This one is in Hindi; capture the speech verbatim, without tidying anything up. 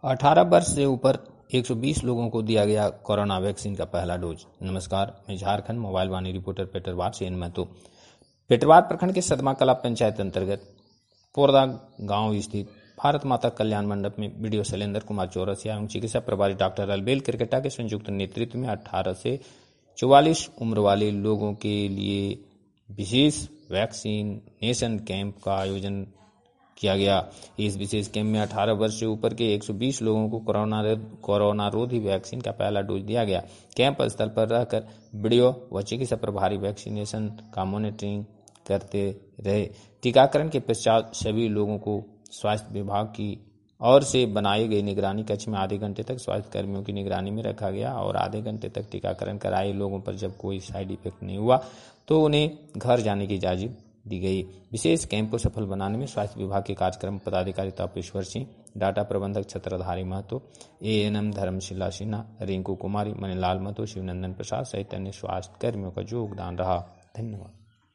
अठारह वर्ष से ऊपर एक सौ बीस लोगों को दिया गया कोरोना वैक्सीन का पहला डोज। नमस्कार, मैं झारखंड मोबाइल वाणी रिपोर्टर पेटरवार से इन महतो। पेटरवार प्रखंड के सदमा कला पंचायत अंतर्गत पोरदा गांव स्थित भारत माता कल्याण मंडप में बीडीओ शैलेंद्र कुमार चौरसिया एवं चिकित्सा प्रभारी डॉक्टर अलबेल क्रिकेटा के संयुक्त नेतृत्व में अठारह से चौवालीस उम्र वाले लोगों के लिए विशेष वैक्सीनेशन कैंप का आयोजन किया गया। इस विशेष कैंप में अठारह वर्ष से ऊपर के एक सौ बीस लोगों को कोरोना कोरोना रोधी वैक्सीन का पहला डोज दिया गया। कैंप स्थल पर रहकर बीडीओ व चिकित्सा प्रभारी वैक्सीनेशन का मॉनिटरिंग करते रहे। टीकाकरण के पश्चात सभी लोगों को स्वास्थ्य विभाग की ओर से बनाए गए निगरानी कक्ष में आधे घंटे तक स्वास्थ्य कर्मियों की निगरानी में रखा गया और आधे घंटे तक टीकाकरण कराए लोगों पर जब कोई साइड इफेक्ट नहीं हुआ तो उन्हें घर जाने की इजाजत दी गई। विशेष कैंप को सफल बनाने में स्वास्थ्य विभाग के कार्यक्रम पदाधिकारी तापेश्वर सिंह, डाटा प्रबंधक छत्रधारी महतो, एएनएम धर्मशिला सिन्हा, रिंकू कुमारी, मनीलाल महतो, शिवनंदन प्रसाद सहित अन्य स्वास्थ्य कर्मियों का योगदान रहा। धन्यवाद।